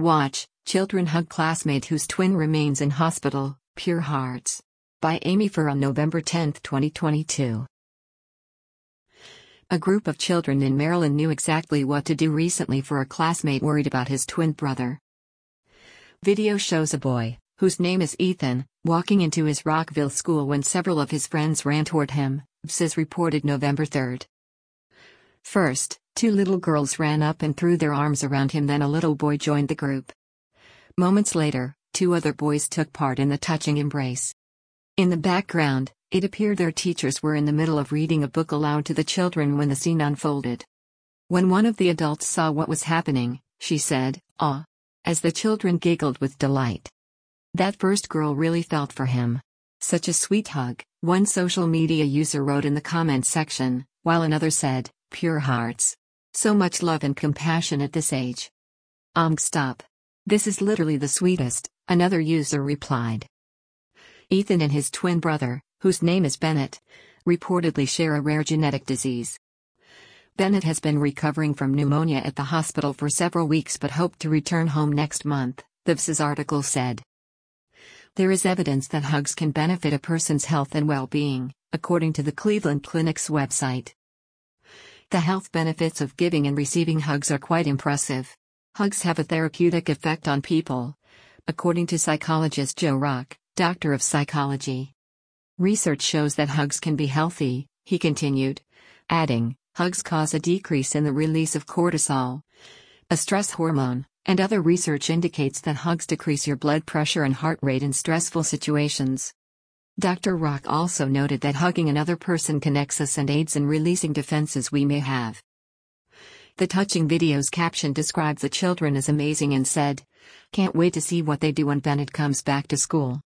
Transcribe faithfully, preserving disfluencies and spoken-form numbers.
Watch, children hug classmate whose twin remains in hospital, Pure Hearts. By Amy Furr on November tenth, twenty twenty-two. A group of children in Maryland knew exactly what to do recently for a classmate worried about his twin brother. Video shows a boy, whose name is Ethan, walking into his Rockville school when several of his friends ran toward him, V S S reported November third. First, two little girls ran up and threw their arms around him, then a little boy joined the group. Moments later, two other boys took part in the touching embrace. In the background, it appeared their teachers were in the middle of reading a book aloud to the children when the scene unfolded. When one of the adults saw what was happening, she said, "Aw," as the children giggled with delight. That first girl really felt for him. Such a sweet hug, one social media user wrote in the comments section, while another said, "Pure Hearts. So much love and compassion at this age. Um stop. This is literally the sweetest," another user replied. Ethan and his twin brother, whose name is Bennett, reportedly share a rare genetic disease. Bennett has been recovering from pneumonia at the hospital for several weeks but hoped to return home next month, the V S S article said. There is evidence that hugs can benefit a person's health and well-being, according to the Cleveland Clinic's website. The health benefits of giving and receiving hugs are quite impressive. Hugs have a therapeutic effect on people, according to psychologist Joe Rock, doctor of psychology. Research shows that hugs can be healthy, he continued, adding, hugs cause a decrease in the release of cortisol, a stress hormone, and other research indicates that hugs decrease your blood pressure and heart rate in stressful situations. Doctor Rock also noted that hugging another person connects us and aids in releasing defenses we may have. The touching video's caption described the children as amazing and said, "Can't wait to see what they do when Bennett comes back to school."